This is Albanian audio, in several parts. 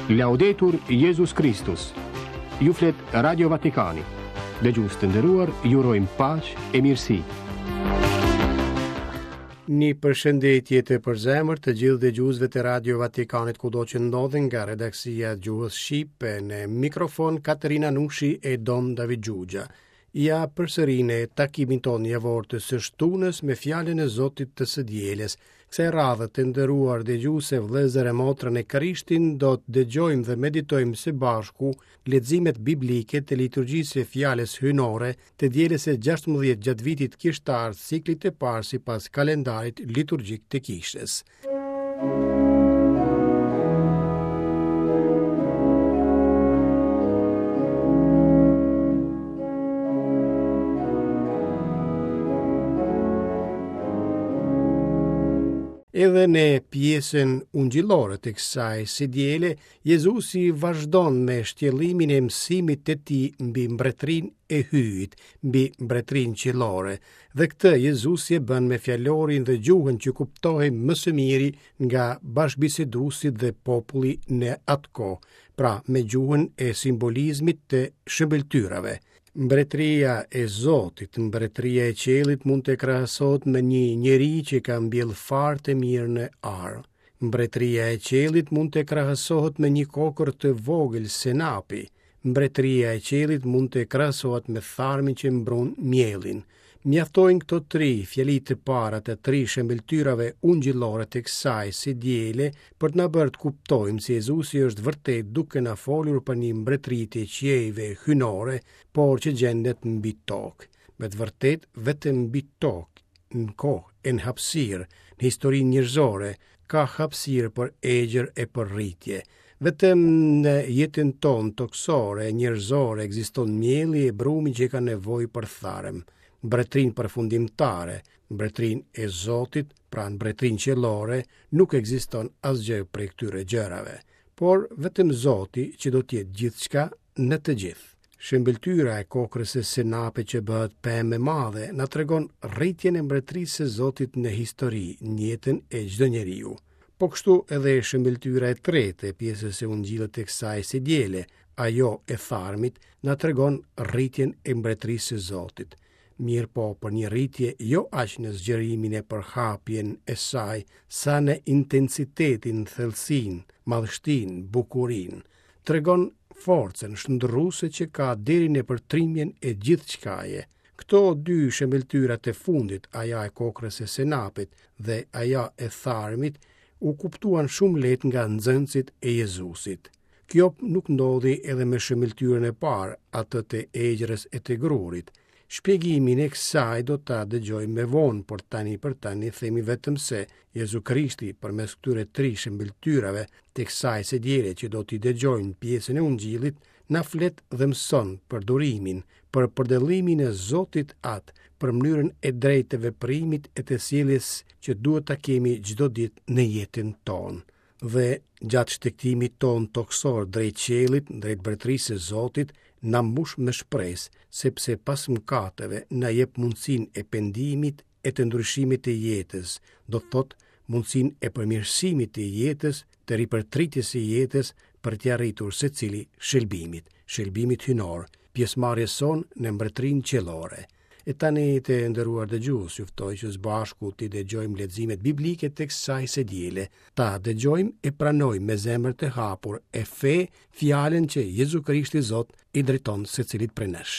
Laudetur Jesus Christus. Ju flet Radio Vatikani. Dëgjues të nderuar, ju urojmë paqë e mirësi. Një përshëndetje të përzemër të gjithë dëgjuesve të Radio Vatikanit kudo që ndodhen, nga redaksia Gjuhës Shqipe, në mikrofon Katerina Nushi e Don David Gjugja. Ja përsërinë takimin tonë javor të së shtunës me fjalën e Zotit të së dielës. Kësaj radhe të nderuar dëgjuese, vëllezër e motra në Krishtin, do të dëgjojmë dhe meditojmë së bashku leximet biblike të liturgjisë së fjalës hyjnore të dielës së 16 gjatë vitit kishtar, ciklit të parë sipas kalendarit liturgjik të kishës. Edhe në pjesën ungjillore të kësaj së diele, Jezusi vazhdon me shtjellimin e mësimit të tij mbi mbretërinë e hyjit, mbi mbretërinë qiellore. Dhe këtë Jezusi e bën me fjalorin dhe gjuhën që kuptohej më së miri nga bashkëbiseduesit dhe populli në atë kohë, pra me gjuhën e simbolizmit të shëmbëltyrave. Mbretëria e Zotit, mbretëria e qiellit mund të krahasohet me një njeri që ka mbjell fare të mirë në ar. Mbretëria e qiellit mund të krahasohet me një kokër të vogël senapi. Mbretëria e qiellit mund të krahasohet me tharmin që mbron mielin. Mjaftojnë këto tri fjali të para të tri shëmbëltyrave ungjillore të kësaj së diele për të na bërë të kuptojmë se Jezusi është vërtet duke na folur për një mbretëri të qiejve hyjnore, por që gjendet mbi tokë. Me të vërtet vetëm mbi tokë, në kohë e në hapësirë, në historinë njerëzore, ka hapësirë për egjer e për rritje. Vetëm në jetën tonë toksore njerëzore ekziston mielli e brumi që ka nevojë për tharem. Mbretërinë përfundimtare, mbretërinë e Zotit, pra mbretërinë qiellore, nuk ekziston asgjë prej këtyre gjërave, por vetëm Zoti që do të jetë gjithçka në të gjithë. Shëmbëltyra e kokrës së senape që bëhet pemë e madhe na tregon rritjen e mbretërisë së Zotit në histori, në jetën e çdo njeriu. Po kështu edhe shëmbëltyra e tretë e pjesës së ungjillit të kësaj së diele, ajo e tharmit, na tregon rritjen e mbretërisë së Zotit. Mirë po për një rritje jo aq në zgjerimin e përhapjen e saj, sa në intensitetin, thellësinë, madhështinë, bukurinë. Tregon forcën shndërruese që ka deri në përtrimjen e gjithçkaje. Këto dy shëmbëltyra të fundit, aja e kokrës së senapit dhe aja e tharmit, u kuptuan shumë lehtë nga nxënësit e Jezusit. Kjo nuk ndodhi edhe me shëmbëltyrën e parë, atë të egjerës e të grurit. Shpjegimin e kësaj do ta dëgjojmë me vonë, por tani për tani themi vetëm se Jezu Krishti përmes këtyre tri shëmbëltyrave të kësaj së diele që do t'i dëgjojmë pjesën e ungjillit, na flet dhe mëson për durimin, për përdallimin e Zotit atë, për mënyrën e drejtë të veprimit e të sjelljes që duhet ta kemi çdo ditë në jetën tonë. Dhe gjatë shtektimit ton toksor drejt qiellit, drejt mbretërisë së Zotit, na mbush me shpresë, sepse pas mëkateve na jep mundësinë e pendimit e të ndryshimit të jetës, do thotë mundësinë e përmirësimit të jetës, të ripërtritjes së jetës për të arritur secili shëlbimit hyjnor, pjesëmarrjes son në mbretërinë qiellore. E tani të nderuar dëgjues, ju ftoj që së bashku t'i dëgjojmë leximet biblike të kësaj së diele. Ta dëgjojmë e pranojmë me zemër të hapur e fe fjalën që Jezu Krishti Zot i drejton secilit prej nesh.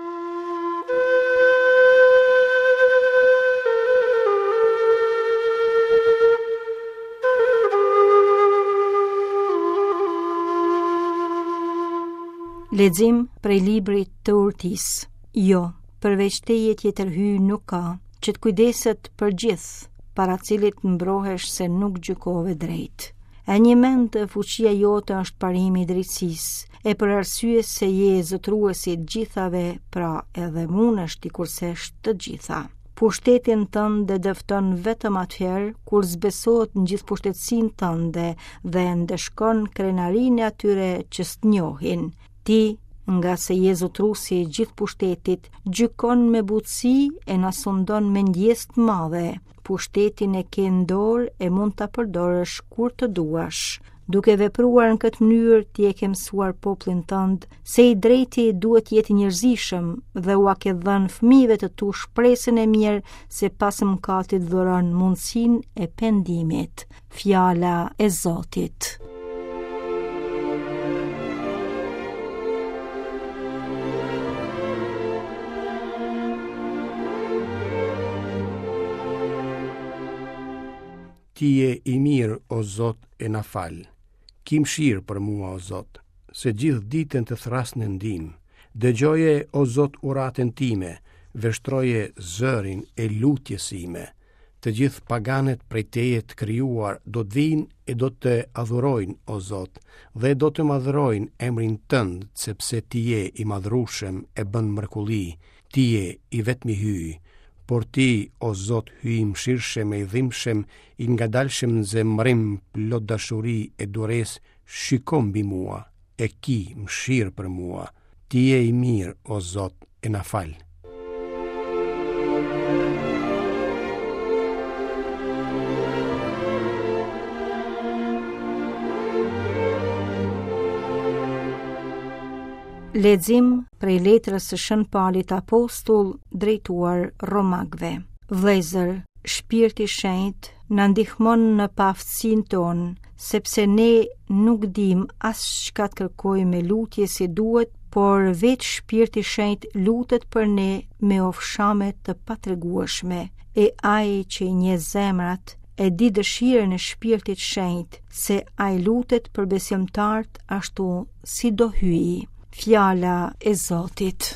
Lexim prej librit të Urtisë. Jo, përveç teje tjetër hyj nuk ka, që të kujdeset për gjithë, para cilit mbrohesh se nuk gjykove drejt. E një mend fuqia jote është parimi i drejtësisë, e për arsye se je zotruesi të gjithave, pra edhe mundesh ti kursesh të gjitha. Pushtetin tënde dëfton vetëm atëherë kur zbesohet në gjithë pushtetësinë tënde dhe ndeshkon krenarinë e atyre që s'njohin. Ti, nga se je zotruesi i gjithë pushtetit, gjykon me butësi e na sondon me ndjes të madhe. Pushtetin e ke në dorë e mund ta përdorësh kur të duash. Duke vepruar në këtë mënyrë, ti e ke mësuar popullin tënd se i drejti duhet jetë njerëzishëm dhe ua ke dhënë fëmijëve të tu shpresën e mirë se pas mëkatit dhuron mundësinë e pendimit. Fjala e Zotit. Ti je i mirë, o Zot, e na fal. Ki mëshirë për mua, o Zot, se gjithë ditën të thras në ndim. Dëgjoje, o Zot, uratën time, veshtroje zërin e lutjes ime. Të gjithë paganet prej teje të krijuar do të vinë e do të adhurojnë, o Zot, dhe do të madhrojnë emrin tënd, sepse ti je i madhrueshëm e bën mrekulli, ti je i vetmi hyj. Por ti, o Zot, hyj i mëshirshëm e i dhimbshëm, i ngadalshëm në zemrim, plot dashuri e dures, shiko mbi mua, e ki mëshirë për mua. Ti je i mirë, o Zot, e na fal. Lexim prej letrës së Shën Paulit Apostull drejtuar Romakëve. Vëllezër, Shpirti i Shenjtë na ndihmon në paaftësinë tonë, sepse ne nuk dim as çka të kërkojmë me lutje si duhet, por vetë Shpirti i Shenjtë lutet për ne me ofshame të patregueshme. E ai që i njeh zemrat e di dëshirën e Shpirtit Shenjtë, se ai lutet për besimtarët ashtu si do hyjë. Fjala e Zotit.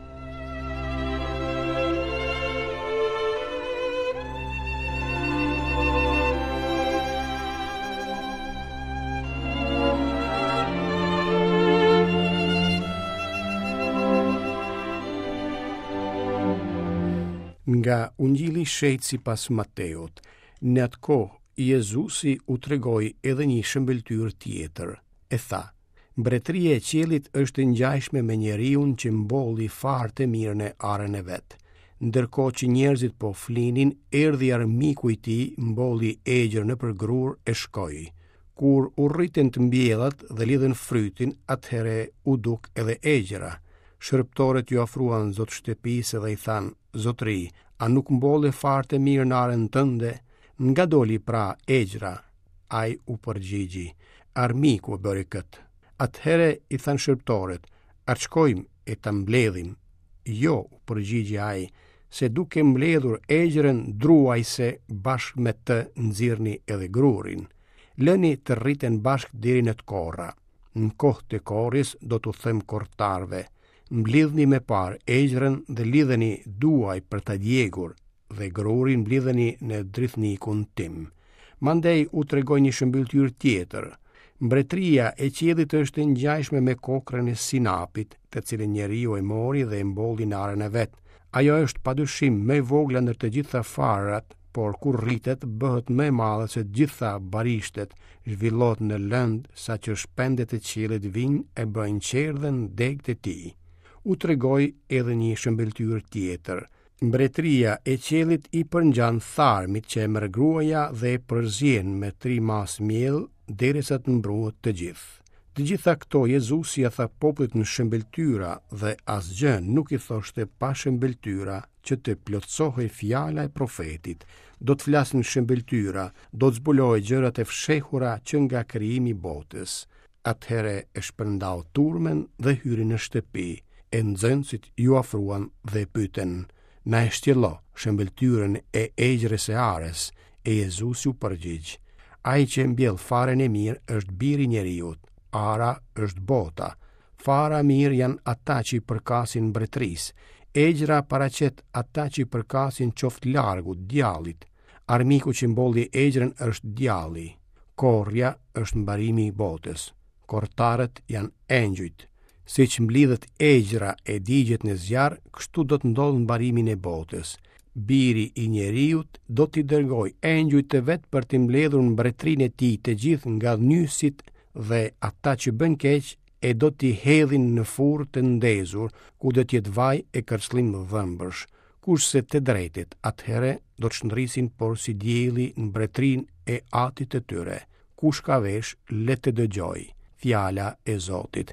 Nga Ungjilli i Shejtë sipas Mateut, në atë kohë Jezusi u tregoi edhe një shëmbëltyr tjetër. E tha: Mbretëria e qiellit është ngjashme me njeriun që mbolli fare të mirë në arën e vet. Ndërkohë që njerëzit po flinin, erdhi armiku i tij, mbolli egjër nëpër grur e shkoi. Kur u rritën të mbjellat dhe lidhen frytin, atëherë u duk edhe egjëra. Shërbëtorët ju afruan zot shtëpisë dhe i thanë: Zotri, a nuk mbolle fare të mirë në arën tënde? Nga doli pra egjëra? Ai u përgjigji: Armiku bëri këtë. Atëherë i thanë shërbëtorët: A shkojmë e ta mbledhim? Jo, u përgjigji ai, se duke mbledhur egjërën druajse bashkë me të nxirrni edhe grurin. Lëni të rriten bashkë deri në të korra. Në kohë të korris do t'u them kortarve: Mblidhni me parë egjërën dhe lidheni duaj për ta djegur, dhe grurin mblidheni në drithnikun tim. Mandej u tregoi një shëmbëltyr tjetër. Mbretëria e qiellit është ngjashme me kokrën e sinapit, të cilën njeriu e mori dhe e mbolli në arën e vet. Ajo është padyshim më e vogla ndër të gjitha farat, por kur rritet bëhet më e madhe se të gjitha barishtet, zhvillohet në lënd saqë shpendet e qiellit vinë e bëjnë qerdhen degët e tij. U tregoi edhe një shëmbëltyr tjetër. Mbretëria e qiellit i përngjan tharmit që e merr gruaja dhe e përzien me 3 mas miell derisa të mbrohet të gjithë. Të gjitha këto Jezusi ja tha popullit në shëmbëltyra dhe asgjë nuk i thoshte pa shëmbëltyra, që të plotësohej fjala e profetit. Do të flasin shëmbëltyra, do të zbulojë gjërat e fshehura që nga krijimi i botës. Atëherë e shpërndau turmen dhe hyri në shtëpi. E nxënësit ju afruan dhe pyeten: Na e shtjello shëmbëltyrën e egjërës së arës? E Jezusi u përgjigj: Ai që mbjell faren e mirë është biri i njeriut. Ara është bota. Fara mirë janë ata që i përkasin mbretërisë. Egjëra paraqet ata që i përkasin qoftë largu, djallit. Armiku që mbolli egjërën është djalli. Korrja është mbarimi i botës. Kortarët janë engjujt. Siç mblidhet egjëra e digjet në zjarr, kështu do të ndodhë mbarimin e botës. Biri i njeriut do t'i dërgoj engjujt e vet për t'i mbledhur mbretërinë e tij të gjithë nga nysit dhe ata që bën keq e do t'i hedhin në furrë të ndezur, ku do t'jetë vaj e kërcëllim dhëmbësh. Kurse të drejtit atëherë do të shndrisin por si dielli në mbretërinë e Atit të tyre. kush ka vesh, le të dëgjoj. Fjala e Zotit.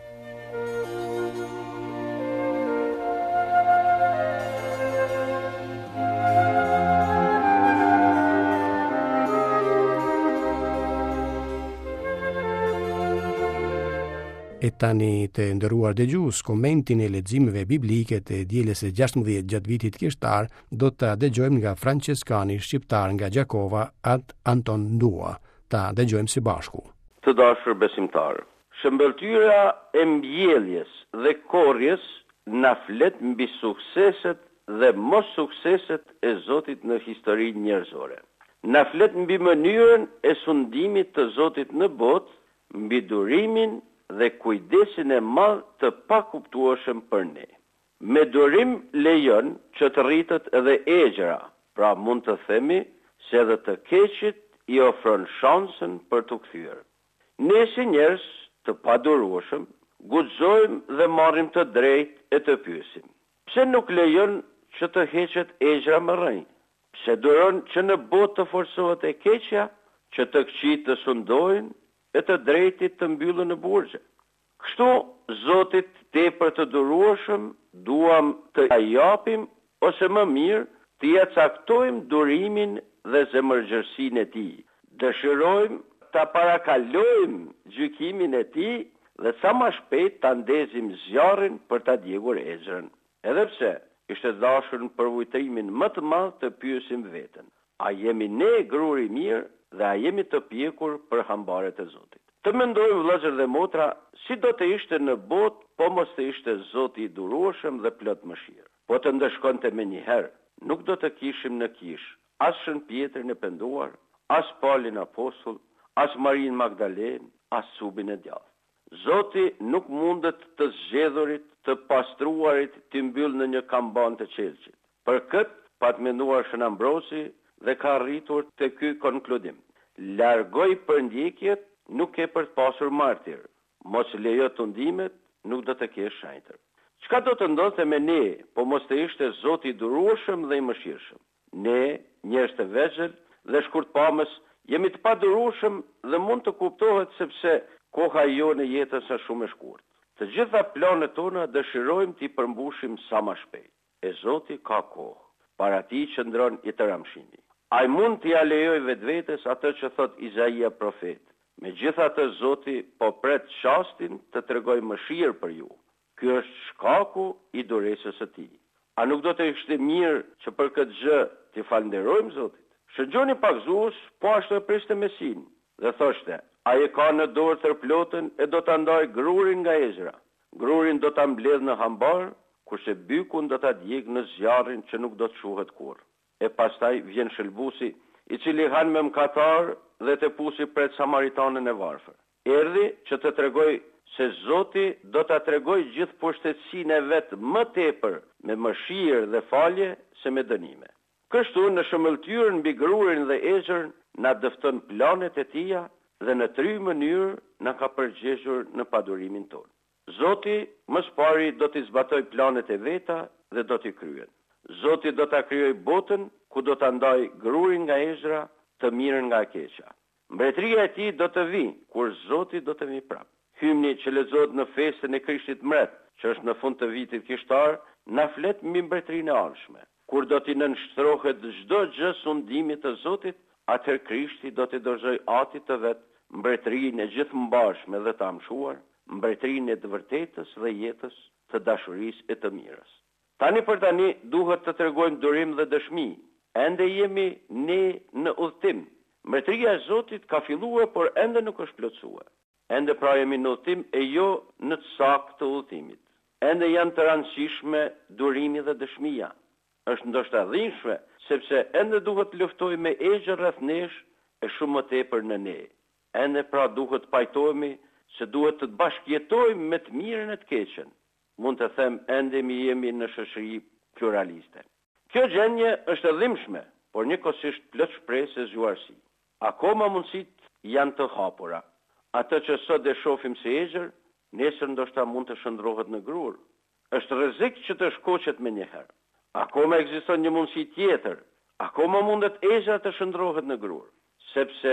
E tani të ndëruar dëgjues, komentin e leximeve biblike të dielës së 16 gjatë vitit kishtar do ta dëgjojmë nga franceskani shqiptar nga Gjakova at Anton Ndua. Ta dëgjojmë së bashku. Të dashur besimtar, shëmbëltyra e mbjelljes dhe korrjes na flet mbi sukseset dhe mos sukseset e Zotit në historinë njerëzore. Na flet mbi mënyrën e sundimit të Zotit në botë, mbi durimin dhe kujdesin e madh të pakuptueshëm për ne. Me durim lejon që të rritet edhe egjëra, pra mund të themi se edhe të keqit i ofron shansën për të kthyer. Ne si njerëz të padurueshëm guxojmë dhe marrim të drejtë e të pyesim: pse nuk lejon që të heqet egjëra më rrënjë? Pse duron që në botë të forcohet e keqja, që të këqit të sundojnë e të drejtit të mbyllën në burgje? Kështu, Zotit tepër të durueshëm, duam të japim ose më mirë të ja caktojmë durimin dhe zemërgjërsinë e tij. Dëshirojmë ta parakalojmë gjykimin e tij dhe sa më shpejt ta ndezim zjarrin për ta djegur egjërën. Edhe pse ishte dashur në përvujtimin më të madh të pyesim veten: a jemi ne gruri mirë dhe a jemi të pjekur për hambaret e Zotit? Të mendojmë, vëllezër dhe motra, si do të ishte në botë po mos të ishte Zoti i durueshëm dhe plot mëshirë. Po të ndëshkonte me njëherë, nuk do të kishim në kish as Shën Pjetrin e penduar, as Paulin apostull, as Marin Magdalen, as Subin e djathtë. Zoti nuk mundet të zgjedhurit, të pastruarit të mbyll në një kamban të qelçit. Për këtë pat menduar Shën Ambrosi dhe ka arritur te ky konkludim: largoj përndjekjet, nuk ke për të pasur martir. Mos lejo të ndimet, nuk do të kesh shenjtër. Çka do të ndodhte me ne, po mos të ishte Zoti i durueshëm dhe i mëshirshëm? Ne, njerëz të vegjël dhe shkurtpamës, jemi të padurueshëm dhe mund të kuptohet sepse koha jonë e jetës është shumë e shkurtë. Të gjitha planet tona dëshirojmë t'i përmbushim sa më shpejt. E Zoti ka kohë. Para tij qëndron i tëramshimi. Ai mund t'i lejoj vetvetes atë që thot Izaia profet: megjithatë Zoti po pret çastin të tregoj mëshirë për ju. Ky është shkaku i duresës së tij. A nuk do të ishte mirë që për këtë gjë t'i falënderojmë Zotit? Shëgjoni pak Zeus, po ashtu e priste Mesin dhe thoshte: ai e ka në dorë tërplotën e do ta ndaj grurin nga egjëra. Grurin do ta mbledh në hambar, kurse bykun do ta djeg në zjarrin që nuk do të shuhet kurrë. E pastaj vjen shëlbuesi, i cili han me mkatar dhe të pusi pret samaritanën e varfër. Erdhi që të tregoj se Zoti do ta tregoj gjithë pushtetësinë e vet më tepër me mëshirë dhe falje se me dënime. Kështu në shëmëltyrën mbi grurin dhe egjërën na dëfton planet e tija dhe në 3 mënyrë na ka përgjegjur në padurimin tonë. Zoti më së pari do t'i zbatoj planet e veta dhe do t'i kryen. Zoti do ta krijoj botën ku do ta ndaj grurin nga egjëra, të mirën nga e keqja. Mbretëria e tij do të vi kur Zoti do të vi prap. Hymni që lexohet në festën e Krishtit Mret, që është në fund të vitit kishtar, na flet mbi mbretërinë e ardhshme. Kur do t'i nënshtrohet çdo gjë sundimit të Zotit, atëherë Krishti do t'i dorëzoj atit të vet mbretërinë e gjithëmbashme dhe të amshuar, mbretërinë e të vërtetës dhe jetës, të dashurisë e të mirës. Tani për tani duhet të tregojmë durim dhe dëshmi. Ende jemi ne në udhtim. Mbretëria e Zotit ka filluar, por ende nuk është plotësuar. Ende pra jemi në udhtim e jo në të saktë të udhtimit. Ende janë të rëndësishme durimi dhe dëshmia. Është ndoshta dhimbshme, sepse ende duhet të luftoj me egjë rreth nesh e shumë më tepër në ne. Ende pra duhet të pajtohemi se duhet të bashkëjetojmë me të mirën e të keqen. Mund të them ende mi jemi në shoqëri pluraliste. Kjo gjendje është e dhimbshme, por njëkohësisht plot shpresë e zgjuarsi. Akoma mundësitë janë të hapura. Atë që sot e shohim si egjër, nesër ndoshta mund të shndrohet në grur. Është rrezik që të shkoqet më njëherë. Akoma ekziston një mundësi tjetër. Akoma mundet egjëra të shndrohet në grur, sepse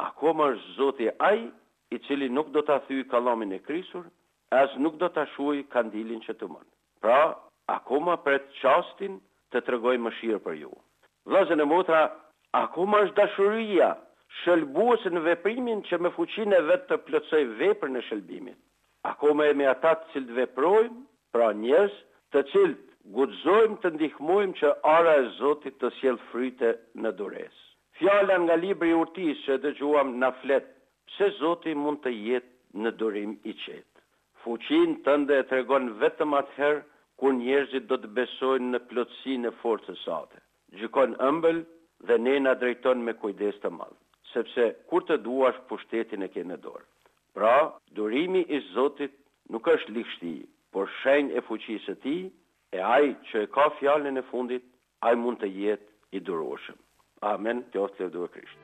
akoma është Zoti ai i cili nuk do ta thyej kallamin e krisur, as nuk do ta shuaj kandilin që të mën. Pra, akoma pret çastin të tregoj mëshirë për ju. Vëllezër e motra, akoma është dashuria shëlbuese në veprimin që me fuqinë e vet të plotësoj veprën e shëlbimit. Akoma jemi ata të cilët veprojmë, pra njerëz të cilët guxojmë të ndihmojmë që ara e Zotit të sjell fryte në duresë. Fjala nga libri i Urtisë që dëgjuam na flet se Zoti mund të jetë në durim i qetë. Fuqinë tënde e tregon vetëm atëherë kur njerëzit do të besojnë në plotësinë e forcës sate. Gjykon ëmbël dhe ne na drejton me kujdes të madh, sepse kur të duash pushtetin e ke në dorë. Pra, durimi i Zotit nuk është likështi, por shenjë e fuqisë së tij, e ai që e ka fjalën e fundit, ai mund të jetë i durueshëm. Amen. Qoftë lavdëruar Krishti.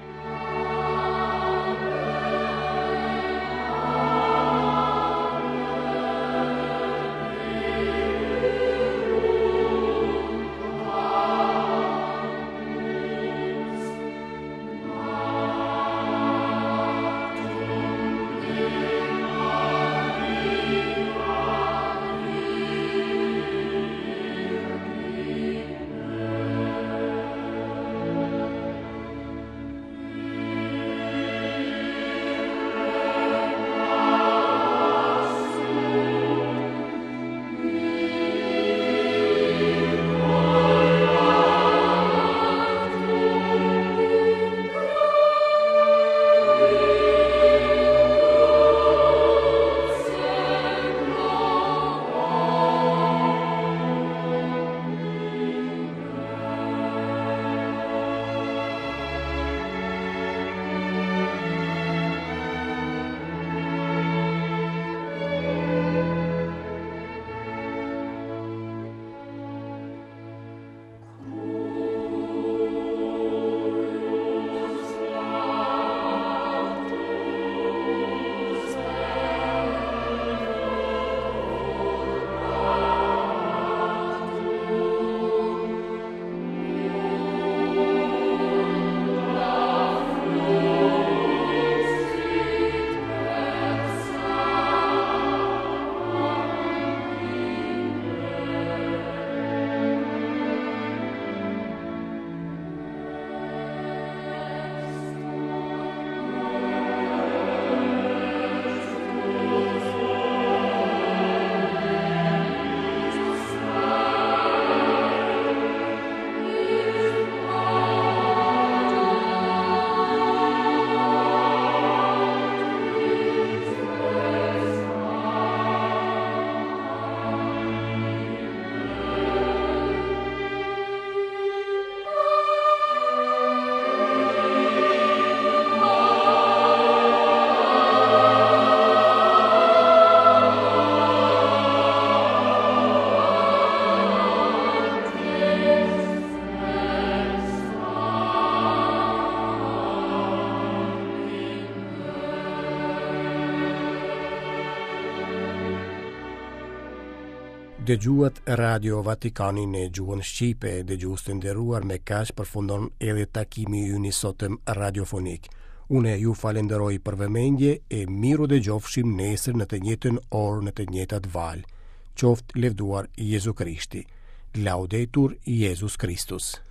Dëgjuat Radio Vatikani në gjuhën shqipe, dëgjues të nderuar, me kaq përfundon edhe takimi ynë sotëm radiofonik. Unë ju falenderoj për vëmendje e miru dëgjofshim nesër në të njëjtën orë në të njëjtat valë. Qoftë lëvduar Jezu Krishti. Laudetur Jesus Christus.